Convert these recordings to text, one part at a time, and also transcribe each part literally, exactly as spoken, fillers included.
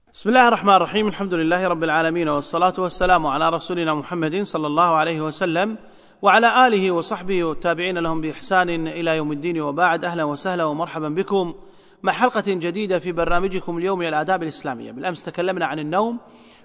بسم الله الرحمن الرحيم. الحمد لله رب العالمين، والصلاة والسلام على رسولنا محمد صلى الله عليه وسلم وعلى آله وصحبه والتابعين لهم بإحسان إلى يوم الدين، وبعد. أهلا وسهلا ومرحبا بكم مع حلقة جديدة في برنامجكم اليومي الآداب الإسلامية. بالأمس تكلمنا عن النوم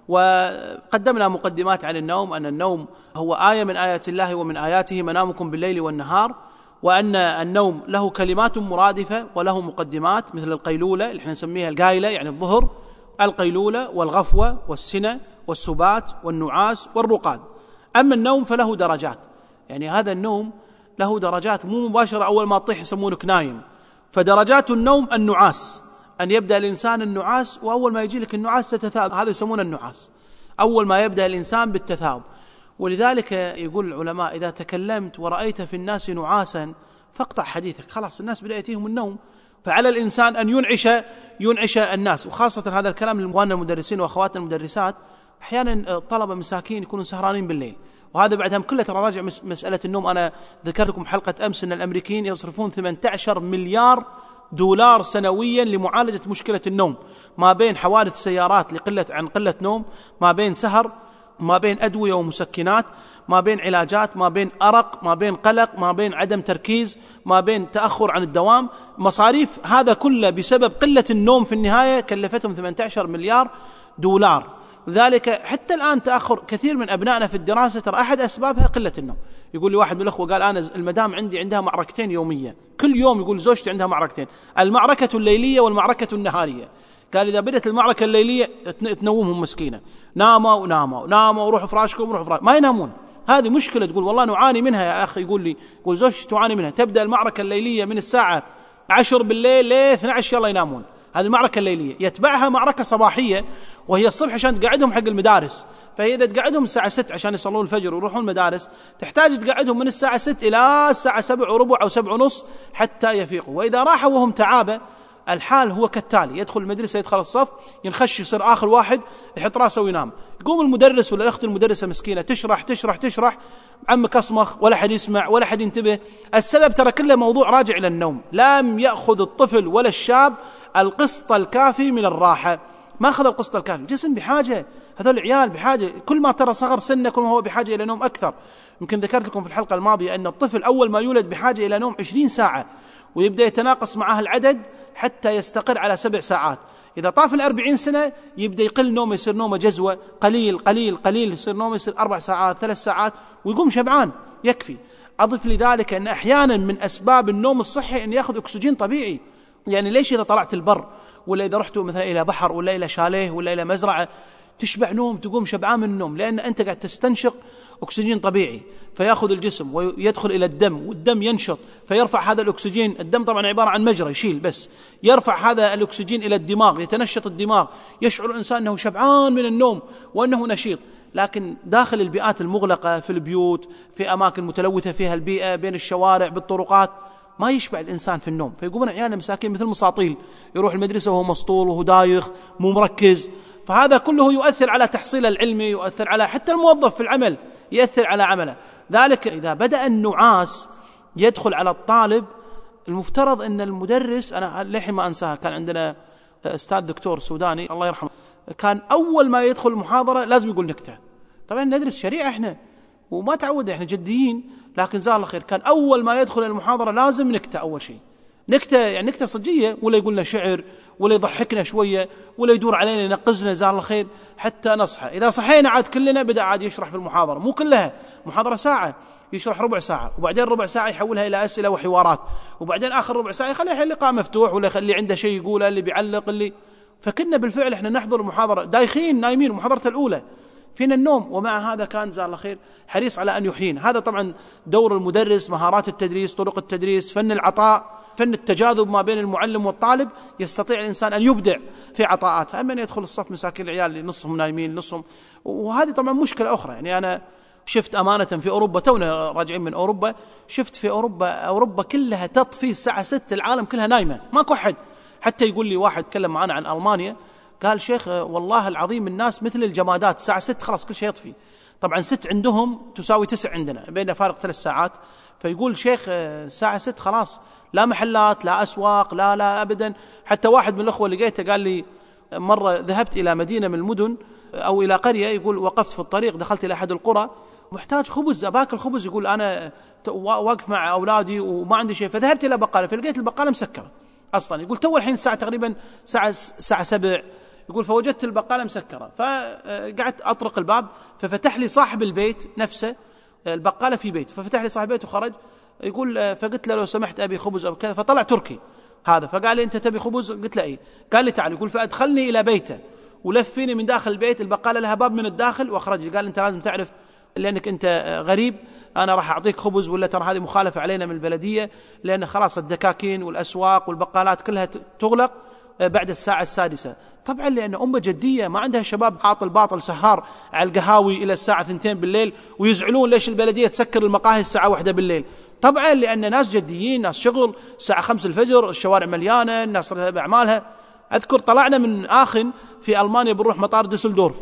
وقدمنا مقدمات عن النوم، أن النوم هو آية من آيات الله ومن آياته منامكم بالليل والنهار، وأن النوم له كلمات مرادفة وله مقدمات مثل القيلولة اللي احنا نسميها القايلة يعني الظهر، القيلولة والغفوة والسنة والسبات والنعاس والرقاد. أما النوم فله درجات، يعني هذا النوم له درجات مو مباشرة أول ما تطيح يسمونك نايم. فدرجات النوم النعاس، أن يبدأ الإنسان النعاس، وأول ما يجي لك النعاس تتثاءب، هذا يسمونه النعاس، أول ما يبدأ الإنسان بالتثاؤب. ولذلك يقول العلماء: إذا تكلمت ورأيت في الناس نعاسا فاقطع حديثك، خلاص الناس بدأ يأتيهم النوم. فعلى الإنسان أن ينعش ينعش الناس، وخاصة هذا الكلام للإخوان المدرسين وأخواتنا المدرسات. أحيانا الطلبة مساكين يكونوا سهرانين بالليل، وهذا بعدها كله ترى راجع مسألة النوم. أنا ذكرت لكم حلقة أمس أن الأمريكيين يصرفون ثمانية عشر مليار دولار سنويا لمعالجة مشكلة النوم، ما بين حوادث سيارات لقلة عن قلة نوم، ما بين سهر، ما بين أدوية ومسكنات، ما بين علاجات، ما بين أرق، ما بين قلق، ما بين عدم تركيز، ما بين تأخر عن الدوام، مصاريف. هذا كله بسبب قلة النوم في النهاية كلفتهم ثمانية عشر مليار دولار. لذلك حتى الآن تأخر كثير من أبنائنا في الدراسة ترى أحد أسبابها قلة النوم. يقول لي واحد من الأخوة قال: أنا المدام عندي عندها معركتين يوميا، كل يوم يقول زوجتي عندها معركتين، المعركة الليلية والمعركة النهارية. قال: إذا بدأت المعركة الليلية تنومهم مسكينة، ناموا وناموا ناموا وروحوا فراشكم وروحوا فراشكم، ما ينامون. هذه مشكلة، تقول والله نعاني منها يا أخي. يقول لي يقول زوجتي تعاني منها، تبدأ المعركة الليلية من الساعة عشر بالليل ل اثني عشر يلا ينامون، هذه المعركة الليلية. يتبعها معركة صباحية وهي الصبح عشان تقعدهم حق المدارس، فهي إذا تقعدهم الساعة ستة عشان يصلون الفجر ويروحون المدارس، تحتاج تقعدهم من الساعة ستة إلى الساعة سبعة وربع أو سبعة ونص حتى يفيقوا. وإذا راحوا وهم تعابة الحال هو كالتالي: يدخل المدرسة، يدخل الصف، ينخش، يصير آخر واحد، يحط راسه وينام. يقوم المدرس ولا الأخت المدرسة مسكينة تشرح تشرح تشرح، عمك أصمخ، ولا حد يسمع ولا حد ينتبه. السبب ترى كله موضوع راجع إلى النوم. لم يأخذ الطفل ولا الشاب القسط الكافي من الراحة، ما أخذ القسط الكافي. الجسم بحاجة، هذول العيال بحاجة، كل ما ترى صغر سنة كل ما هو بحاجة إلى نوم أكثر. يمكن ذكرت لكم في الحلقة الماضية أن الطفل أول ما يولد بحاجة إلى نوم عشرين ساعة، ويبدأ يتناقص معه العدد حتى يستقر على سبع ساعات. إذا طاف الأربعين سنة يبدأ يقل نومه، يصير نومه جزوة، قليل قليل قليل، يصير نومه يصير أربع ساعات ثلاث ساعات، ويقوم شبعان يكفي. أضف لذلك أن أحيانا من أسباب النوم الصحي أن يأخذ أكسجين طبيعي. يعني ليش إذا طلعت البر ولا إذا رحتوا مثلا إلى بحر ولا إلى شاليه ولا إلى مزرعة تشبع نوم، تقوم شبعان من النوم؟ لأن أنت قاعد تستنشق أكسجين طبيعي، فيأخذ الجسم ويدخل إلى الدم، والدم ينشط فيرفع هذا الأكسجين. الدم طبعا عبارة عن مجرى يشيل بس، يرفع هذا الأكسجين إلى الدماغ، يتنشط الدماغ، يشعر الإنسان أنه شبعان من النوم وأنه نشيط. لكن داخل البيئات المغلقة، في البيوت، في أماكن متلوثة فيها البيئة، بين الشوارع، بالطرقات، ما يشبع الإنسان في النوم. فيقومون عيالنا مساكين مثل مساطيل، يروح المدرسة وهو مسطول وهو دايخ مو مركز. فهذا كله يؤثر على تحصيل العلمي، يؤثر على حتى الموظف في العمل، يؤثر على عمله. ذلك إذا بدأ النعاس يدخل على الطالب، المفترض أن المدرس، أنا لحين ما أنساها، كان عندنا أستاذ دكتور سوداني الله يرحمه، كان أول ما يدخل المحاضرة لازم يقول نكتة. طبعا ندرس شريعة إحنا وما تعود، إحنا جديين، لكن جزاه الله خير، كان أول ما يدخل المحاضرة لازم نكتة أول شيء. نكتة يعني نكتة صجية، ولا يقول لنا شعر، ولا يضحكنا شوية، ولا يدور علينا ينقزنا جزاه الله خير حتى نصحى. إذا صحينا عاد كلنا بدأ عاد يشرح في المحاضرة، مو كلها محاضرة ساعة، يشرح ربع ساعة، وبعدين ربع ساعة يحولها إلى أسئلة وحوارات، وبعدين آخر ربع ساعة يخليها اللقاء مفتوح، ولا يخلي عنده شيء يقوله، اللي بيعلق اللي. فكنا بالفعل إحنا نحضر المحاضرة دايخين نايمين، المحاضرة الأولى فينا النوم، ومع هذا كان جزاه الله خير حريص على أن يحيينا. هذا طبعا دور المدرس، مهارات التدريس، طرق التدريس، فن العطاء، فن التجاذب ما بين المعلم والطالب، يستطيع الإنسان أن يبدع في عطاءاته. أما أن يدخل الصف مساكين العيال اللي نصهم نايمين نصهم، وهذه طبعا مشكلة أخرى. يعني أنا شفت أمانة في أوروبا، تونا راجعين من أوروبا، شفت في أوروبا أوروبا كلها تطفي الساعة ستة، العالم كلها نايمة، ماكو أحد. حتى يقول لي واحد تكلم معنا عن ألمانيا، قال: شيخ والله العظيم الناس مثل الجمادات، الساعة ستة خلاص كل شيء يطفي. طبعا ست عندهم تساوي تسع عندنا، بين فارق ثلاث ساعات. فيقول شيخ الساعة ست خلاص لا محلات لا أسواق لا لا أبدا. حتى واحد من الأخوة اللي لقيته قال لي: مرة ذهبت إلى مدينة من المدن أو إلى قرية، يقول وقفت في الطريق دخلت إلى أحد القرى محتاج خبز، أباكل خبز، يقول أنا واقف مع أولادي وما عندي شيء، فذهبت إلى بقالة فلقيت البقالة مسكرة أصلا، يقول تو الحين الساعة تقريبا ساعة ساعة سبع، يقول فوجدت البقالة مسكرة، فقعدت أطرق الباب ففتح لي صاحب البيت نفسه، البقالة في بيت، ففتح لي صاحب البيت وخرج، يقول فقلت له لو سمحت أبي خبز أو كذا، فطلع تركي هذا، فقال لي أنت تبي خبز؟ قلت له إيه، قال لي تعال، يقول فأدخلني إلى بيته ولفيني من داخل البيت، البقالة لها باب من الداخل، وأخرجني قال أنت لازم تعرف لأنك أنت غريب أنا راح أعطيك خبز، ولا ترى هذه مخالفة علينا من البلدية، لأن خلاص الدكاكين والأسواق والبقالات كلها تغلق بعد الساعة السادسة. طبعا لأن أمة جدية ما عندها شباب عاطل باطل سهار على القهاوي إلى الساعة اثنتين بالليل ويزعلون ليش البلدية تسكر المقاهي الساعة واحدة بالليل. طبعا لأن ناس جديين، ناس شغل، الساعة خمس الفجر الشوارع مليانة، الناس بأعمالها. أذكر طلعنا من آخن في ألمانيا بنروح مطار دوسلدورف،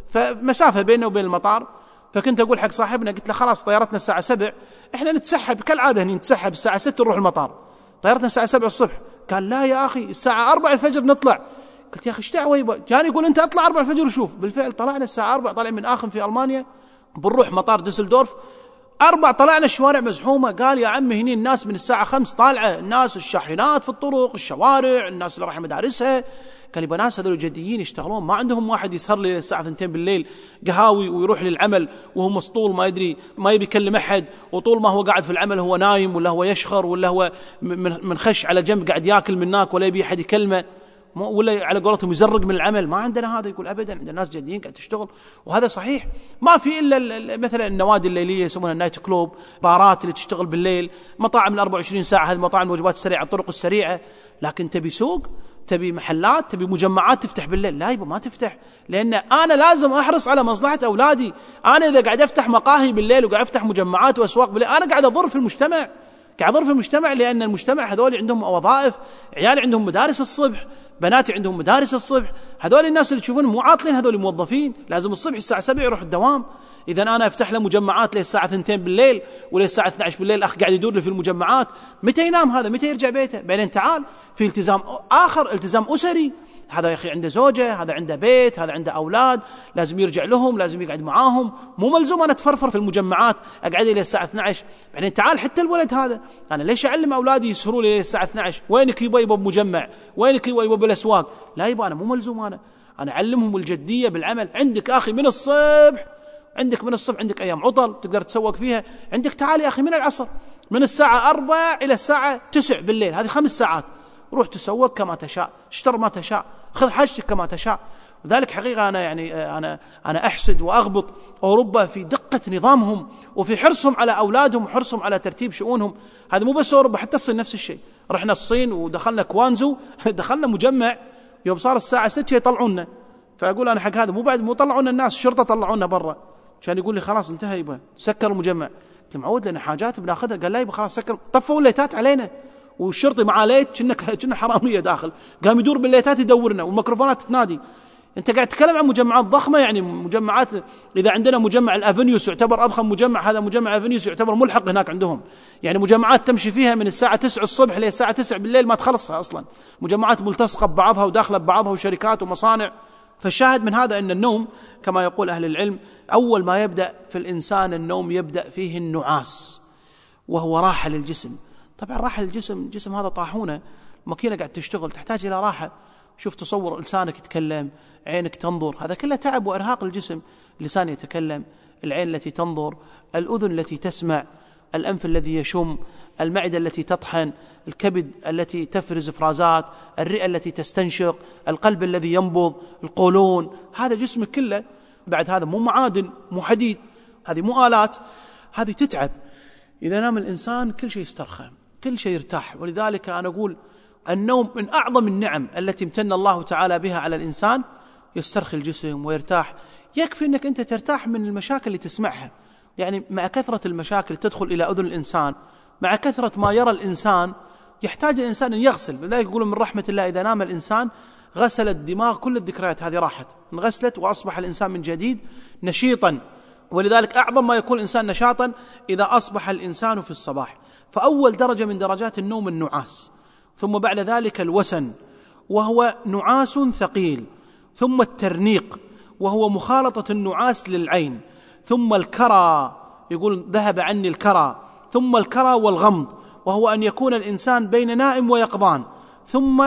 فمسافة بيننا وبين المطار، فكنت أقول حق صاحبنا قلت له خلاص طيارتنا الساعة سبع، إحنا نتسحب كالعادة هني نتسحب الساعة ستة نروح المطار، طيارتنا الساعة سبع الصبح. قال لا يا أخي الساعة أربع الفجر نطلع. قلت يا أخي إيش دعوة يبا، كان يقول أنت أطلع أربع الفجر وشوف. بالفعل طلعنا الساعة أربع، طالع من آخن في ألمانيا بنروح مطار دوسلدورف، أربع طلعنا الشوارع مزحومة. قال يا عمي هني الناس من الساعة خمس طالعة، الناس الشاحنات في الطرق الشوارع، الناس اللي راح مدارسها. قال يبا ناس هذول جديين يشتغلون، ما عندهم واحد يسهر لي الساعة اثنتين بالليل قهاوي ويروح للعمل وهو مسطول ما يدري ما يبي يكلم أحد، وطول ما هو قاعد في العمل هو نايم ولا هو يشخر ولا هو من خش على جنب قاعد ياكل من هناك ولا يبي أحد يكلمه، ولا على قولتهم يزرق من العمل. ما عندنا هذا. يقول أبدا عندنا ناس جديين قاعد تشتغل، وهذا صحيح. ما في إلا مثلا النوادي الليلية يسمونها النايت كلوب، بارات اللي تشتغل بالليل، مطاعم الأربع وعشرين ساعة، هذه مطاعم الوجبات السريعة الطرق السريعة. لكن تبي سوق، تبي محلات، تبي مجمعات تفتح بالليل، لا يبا ما تفتح، لأن أنا لازم أحرص على مصلحة أولادي. أنا إذا قاعد أفتح مقاهي بالليل وقاعد أفتح مجمعات وأسواق بالليل أنا قاعد أضر في المجتمع، قاعد أضر في المجتمع، لأن المجتمع هذول عندهم وظائف، عيال عندهم مدارس الصبح، بناتي عندهم مدارس الصبح، هذول الناس اللي تشوفون مو عاطلين، هذول موظفين لازم الصبح الساعة سبعة يروح الدوام. إذا أنا أفتح له مجمعات للساعة اثنتين بالليل ولا الساعة اثنتين عشر بالليل، الأخ قاعد يدور له في المجمعات، متى ينام هذا؟ متى يرجع بيته؟ بعدين تعال في التزام آخر، التزام أسري. هذا يا أخي عنده زوجة، هذا عنده بيت، هذا عنده أولاد، لازم يرجع لهم، لازم يقعد معاهم. مو ملزوم أنا أتفرفر في المجمعات أقعد إلى الساعة اثنتين عشر. بعدين تعال حتى الولد هذا، أنا ليش أعلم أولادي يسهروا لي الساعة اثنتين عشر؟ وينك يبا يبا بمجمع، وينك يبا يبا بالأسواق؟ لا يبا أنا مو ملزوم، أنا أنا أعلمهم الجدية بالعمل. عندك أخي من الصبح، عندك من الصبح عندك أيام عطل تقدر تسوق فيها، عندك تعال يا أخي من العصر من الساعة أربع إلى الساعة تسع بالليل، هذه خمس ساعات، روح تسوق كما تشاء، اشتر ما تشاء، خذ حاجتك كما تشاء. لذلك حقيقة أنا يعني أنا أنا أحسد وأغبط أوروبا في دقة نظامهم وفي حرصهم على أولادهم وحرصهم على ترتيب شؤونهم. هذا مو بس أوروبا، حتى الصين نفس الشيء. رحنا الصين ودخلنا كوانزو دخلنا مجمع، يوم صار الساعة ستة يطلعونا، فأقول أنا حق هذا مو بعد مو طلعونا الناس، الشرطة طلعونا برا، كان يقول لي خلاص انتهى يبا سكر المجمع. قلت معود لنا حاجات بناخذها، قال لا يبا خلاص سكر، طفوا الليتات علينا، والشرطي معاه ليت كنا كنا حرامية داخل، قام يدور بالليتات يدورنا والميكروفونات تنادي. انت قاعد تتكلم عن مجمعات ضخمة، يعني مجمعات، إذا عندنا مجمع الأفنيوس يعتبر أضخم مجمع، هذا مجمع أفنيوس يعتبر ملحق هناك عندهم، يعني مجمعات تمشي فيها من الساعة تسعة الصبح للساعة تسعة بالليل ما تخلصها أصلا، مجمعات ملتصقة ببعضها وداخلة ببعضها وشركات ومصانع. فالشاهد من هذا أن النوم كما يقول أهل العلم أول ما يبدأ في الإنسان النوم يبدأ فيه النعاس، وهو راحة للجسم. طبعا راحة للجسم، الجسم هذا طاحونة، ماكينة قاعد تشتغل تحتاج إلى راحة. شوف تصور لسانك يتكلم، عينك تنظر، هذا كله تعب وإرهاق الجسم. اللسان يتكلم، العين التي تنظر، الأذن التي تسمع، الأنف الذي يشم، المعدة التي تطحن، الكبد التي تفرز إفرازات، الرئة التي تستنشق، القلب الذي ينبض، القولون، هذا جسمك كله. بعد هذا مو معادن، مو حديد، هذه مو آلات، هذه تتعب. إذا نام الإنسان كل شيء يسترخى، كل شيء يرتاح. ولذلك أنا أقول النوم من أعظم النعم التي امتن الله تعالى بها على الإنسان، يسترخي الجسم ويرتاح. يكفي أنك أنت ترتاح من المشاكل اللي تسمعها، يعني مع كثرة المشاكل تدخل إلى أذن الإنسان، مع كثرة ما يرى الإنسان يحتاج الإنسان أن يغسل. لذلك يقولون من رحمة الله إذا نام الإنسان غسل الدماغ، كل الذكريات هذه راحت، انغسلت، وأصبح الإنسان من جديد نشيطا. ولذلك أعظم ما يكون الإنسان نشاطا إذا أصبح الإنسان في الصباح. فأول درجة من درجات النوم النعاس، ثم بعد ذلك الوسن، وهو نعاس ثقيل، ثم الترنيق وهو مخالطة النعاس للعين، ثم الكرى، يقول ذهب عني الكرى، ثم الكرى والغمض وهو أن يكون الإنسان بين نائم ويقظان، ثم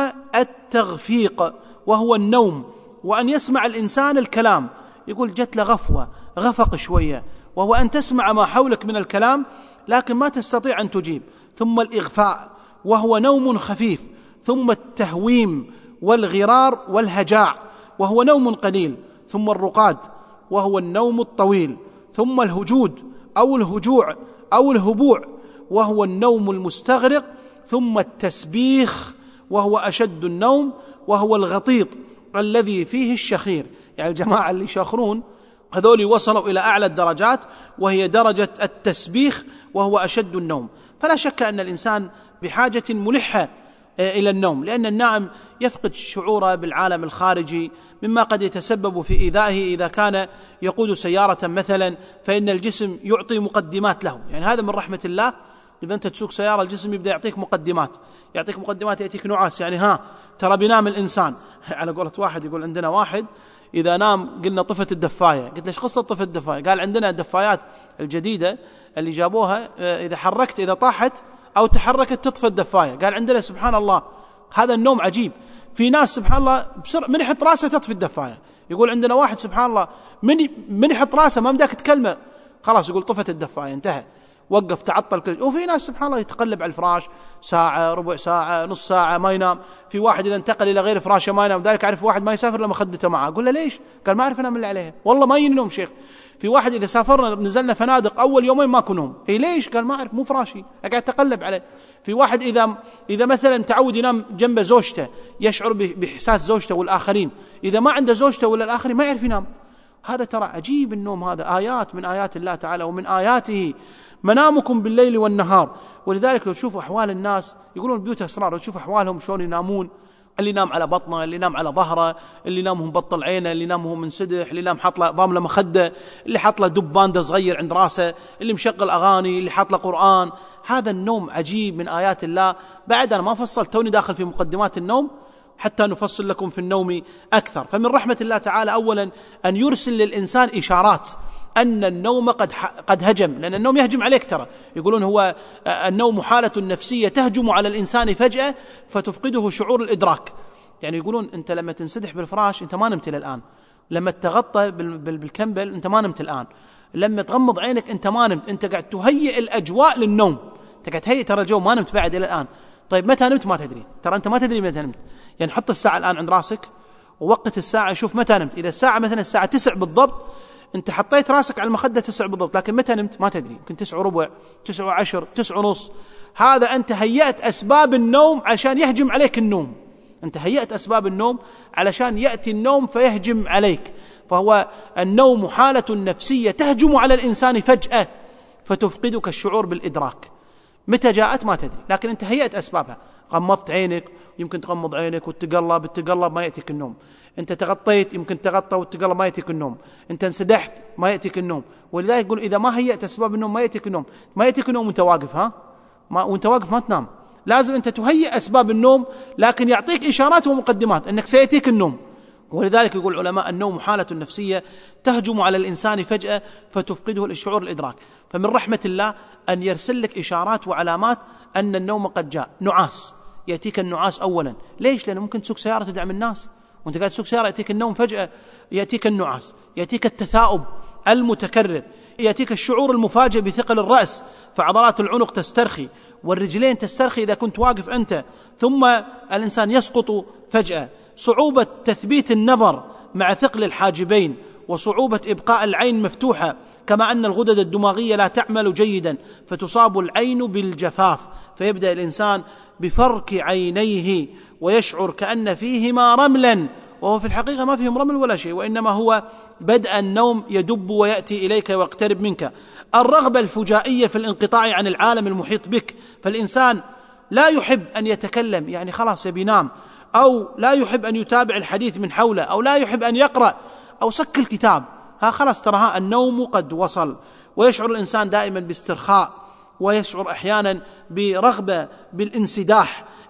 التغفيق وهو النوم وأن يسمع الإنسان الكلام، يقول جت له غفوة، غفق شوية، وهو أن تسمع ما حولك من الكلام لكن ما تستطيع أن تجيب، ثم الإغفاء وهو نوم خفيف، ثم التهويم والغرار والهجاع وهو نوم قليل، ثم الرقاد وهو النوم الطويل، ثم الهجود أو الهجوع أو الهبوع وهو النوم المستغرق، ثم التسبيخ وهو أشد النوم وهو الغطيط الذي فيه الشخير. يعني الجماعة اللي يشخرون هذول وصلوا إلى أعلى الدرجات وهي درجة التسبيخ وهو أشد النوم. فلا شك أن الإنسان بحاجة ملحة إلى النوم، لأن النائم يفقد شعوره بالعالم الخارجي مما قد يتسبب في إيذائه إذا كان يقود سيارة مثلا، فإن الجسم يعطي مقدمات له. يعني هذا من رحمة الله، إذا أنت تسوق سيارة الجسم يبدأ يعطيك مقدمات، يعطيك مقدمات يأتيك نعاس، يعني ها ترى بينام الإنسان. على قولة واحد يقول عندنا واحد إذا نام قلنا طفت الدفاية، قلت ليش قصة طفت الدفاية؟ قال عندنا الدفايات الجديدة اللي جابوها إذا حركت إذا طاحت أو تحركت تطفى الدفاية. قال عندنا سبحان الله هذا النوم عجيب، في ناس سبحان الله بسرعة من يحط راسه تطفي الدفاية. يقول عندنا واحد سبحان الله من من يحط راسه ما مداك تكلمه خلاص يقول طفت الدفاية انتهى، وقف تعطل كل. وفي ناس سبحان الله يتقلب على الفراش ساعة ربع ساعة نص ساعة ما ينام. في واحد إذا انتقل إلى غير فراشه ما ينام، ذلك أعرف واحد ما يسافر لما خدته معه. أقول له ليش؟ قال ما أعرف أنام اللي عليها، والله ما ينوم شيخ. في واحد إذا سافرنا نزلنا فنادق أول يومين ما كنوم، إيه ليش؟ قال ما أعرف مو فراشي أقعد أتقلب عليه. في واحد إذا إذا مثلا تعود ينام جنب زوجته يشعر بإحساس زوجته والآخرين، إذا ما عنده زوجته ولا الآخرين ما يعرف ينام. هذا ترى عجيب النوم، هذا آيات من آيات الله تعالى، ومن آياته منامكم بالليل والنهار. ولذلك لو تشوفوا أحوال الناس يقولون البيوت أسرار، لو تشوفوا أحوالهم شلون ينامون، اللي ينام على بطنه، اللي ينام على ظهره، اللي ينام مبطل عينه، اللي ينام منسدح، اللي ينام حاط له ضامله مخده، اللي حاط له دبان صغير عند راسه، اللي مشغل أغاني، اللي حاط له قرآن. هذا النوم عجيب من آيات الله. بعد أنا ما فصلت، توني داخل في مقدمات النوم حتى نفصل لكم في النوم أكثر. فمن رحمة الله تعالى أولا أن يرسل للإنسان إشارات أن النوم قد قد هجم، لأن النوم يهجم عليك ترى. يقولون هو النوم حالة نفسية تهجم على الإنسان فجأة فتفقده شعور الإدراك. يعني يقولون أنت لما تنسدح بالفراش أنت ما نمت إلى الآن، لما تغطى بالكمبل أنت ما نمت الآن، لما تغمض عينك أنت ما نمت، أنت قاعد تهيئ الأجواء للنوم، أنت قاعد تهيئ ترى الجو ما نمت بعد إلى الآن. طيب متى نمت؟ ما تدري، ترى أنت ما تدري متى نمت. يعني حط الساعة الآن عند راسك ووقت الساعة شوف متى نمت. إذا الساعة مثلا الساعة تسع بالضبط أنت حطيت راسك على المخدة تسع بالضبط، لكن متى نمت ما تدري، يمكن تسع وربع، تسع وعشر، تسع ونص. هذا أنت هيأت أسباب النوم عشان يهجم عليك النوم، أنت هيأت أسباب النوم علشان يأتي النوم فيهجم عليك. فهو النوم حالة نفسية تهجم على الإنسان فجأة فتفقدك الشعور بالإدراك. متى جاءت ما تدري، لكن أنت هيأت أسبابها. غمضت عينك يمكن تغمض عينك وتقلب التقلب ما يأتيك النوم، أنت تغطيت يمكن تغطى والتقلب ما يأتيك النوم، أنت انسدحت ما يأتيك النوم. ولذلك يقول إذا ما هيأت أسباب النوم ما يأتيك النوم. ما يأتيك النوم وأنت واقف، ها ما وأنت واقف ما تنام، لازم أنت تهيئ أسباب النوم، لكن يعطيك إشارات ومقدمات أنك سيأتيك النوم. ولذلك يقول العلماء النوم حالة نفسية تهجم على الإنسان فجأة فتفقده الشعور الإدراك. فمن رحمة الله أن يرسل لك إشارات وعلامات أن النوم قد جاء. نعاس، يأتيك النعاس أولا. ليش؟ لأنه ممكن تسوق سيارة تدعم الناس وانت قاعد تسوق سيارة يأتيك النوم فجأة، يأتيك النعاس، يأتيك التثاؤب المتكرر، يأتيك الشعور المفاجئ بثقل الرأس فعضلات العنق تسترخي والرجلين تسترخي إذا كنت واقف أنت، ثم الإنسان يسقط فجأة. صعوبة تثبيت النظر مع ثقل الحاجبين وصعوبة إبقاء العين مفتوحة، كما أن الغدد الدماغية لا تعمل جيدا فتصاب العين بالجفاف، فيبدأ الإنسان بفرك عينيه ويشعر كأن فيهما رملا، وهو في الحقيقة ما فيهم رمل ولا شيء، وإنما هو بدء النوم يدب ويأتي إليك ويقترب منك. الرغبة الفجائية في الانقطاع عن العالم المحيط بك، فالإنسان لا يحب أن يتكلم، يعني خلاص يبي ينام، أو لا يحب أن يتابع الحديث من حوله، أو لا يحب أن يقرأ أو سك الكتاب، ها خلاص ترى النوم قد وصل. ويشعر الإنسان دائما باسترخاء، ويشعر أحيانا برغبة بالانسداح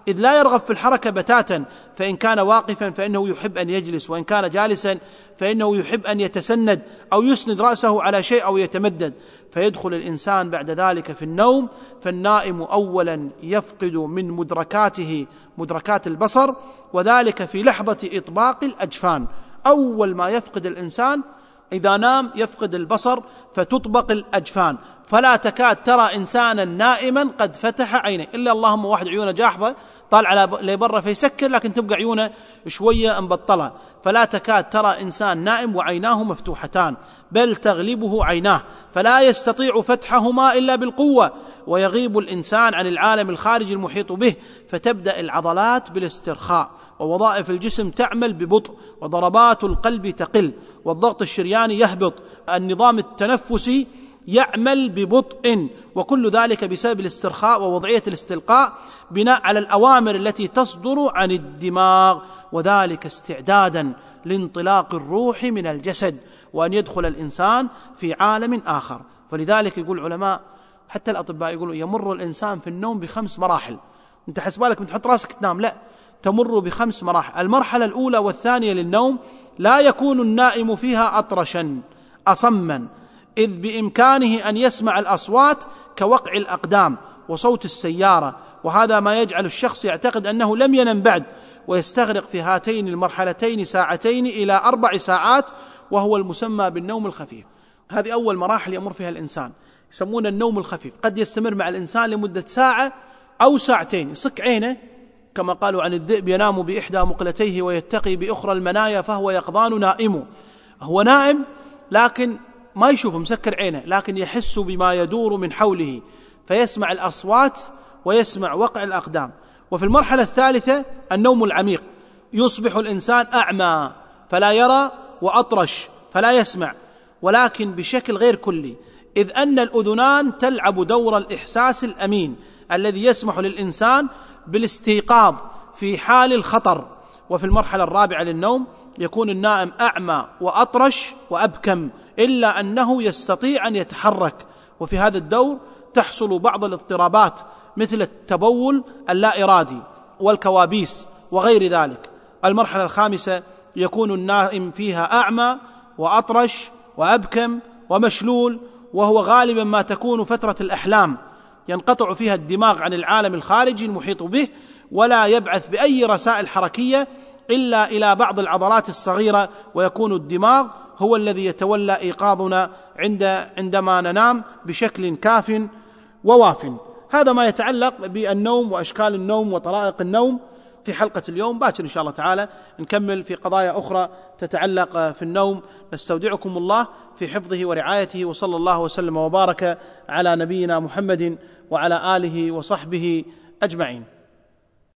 إذ لا يرغب في الحركة بتاتا، فإن كان واقفا فإنه يحب أن يجلس، وإن كان جالسا فإنه يحب أن يتسند أو يسند رأسه على شيء أو يتمدد، فيدخل الإنسان بعد ذلك في النوم. فالنائم أولا يفقد من مدركاته مدركات البصر، وذلك في لحظة إطباق الأجفان. أول ما يفقد الإنسان إذا نام يفقد البصر فتطبق الأجفان، فلا تكاد ترى إنسانا نائما قد فتح عينيه، إلا اللهم واحد عيونه جاحظة طالع على لبره فيسكر، لكن تبقى عيونه شوية مبطلة، فلا تكاد ترى إنسان نائم وعيناه مفتوحتان، بل تغلبه عيناه، فلا يستطيع فتحهما إلا بالقوة، ويغيب الإنسان عن العالم الخارجي المحيط به، فتبدأ العضلات بالاسترخاء، ووظائف الجسم تعمل ببطء، وضربات القلب تقل، والضغط الشرياني يهبط، النظام التنفسي يعمل ببطء، وكل ذلك بسبب الاسترخاء ووضعية الاستلقاء بناء على الأوامر التي تصدر عن الدماغ، وذلك استعدادا لانطلاق الروح من الجسد، وأن يدخل الإنسان في عالم آخر. فلذلك يقول العلماء، حتى الأطباء يقولوا يمر الإنسان في النوم بخمس مراحل. أنت حسبالك من تحط راسك تنام، لا، تمر بخمس مراحل. المرحلة الأولى والثانية للنوم لا يكون النائم فيها أطرشا أصما، إذ بإمكانه أن يسمع الأصوات كوقع الأقدام وصوت السيارة، وهذا ما يجعل الشخص يعتقد أنه لم ينم بعد، ويستغرق في هاتين المرحلتين ساعتين إلى أربع ساعات، وهو المسمى بالنوم الخفيف. هذه أول مراحل يمر فيها الإنسان، يسمونه النوم الخفيف، قد يستمر مع الإنسان لمدة ساعة أو ساعتين، يصك عينه كما قالوا عن الذئب ينام بإحدى مقلتيه ويتقي بأخرى المنايا فهو يقظان نائم. هو نائم لكن ما يشوف، مسكر عينه، لكن يحس بما يدور من حوله، فيسمع الأصوات ويسمع وقع الأقدام. وفي المرحلة الثالثة النوم العميق، يصبح الإنسان أعمى فلا يرى، وأطرش فلا يسمع، ولكن بشكل غير كلي، إذ أن الأذنان تلعب دور الإحساس الأمين الذي يسمح للإنسان بالاستيقاظ في حال الخطر. وفي المرحلة الرابعة للنوم يكون النائم أعمى وأطرش وأبكم، إلا أنه يستطيع أن يتحرك، وفي هذا الدور تحصل بعض الاضطرابات مثل التبول اللا إرادي والكوابيس وغير ذلك. المرحلة الخامسة يكون النائم فيها أعمى وأطرش وأبكم ومشلول، وهو غالبا ما تكون فترة الأحلام، ينقطع فيها الدماغ عن العالم الخارجي المحيط به، ولا يبعث بأي رسائل حركية إلا إلى بعض العضلات الصغيرة، ويكون الدماغ هو الذي يتولى إيقاظنا عند عندما ننام بشكل كاف وواف. هذا ما يتعلق بالنوم وأشكال النوم وطرائق النوم. في حلقة اليوم باكر إن شاء الله تعالى نكمل في قضايا أخرى تتعلق في النوم. نستودعكم الله في حفظه ورعايته، وصلى الله وسلم وبارك على نبينا محمد وعلى آله وصحبه أجمعين.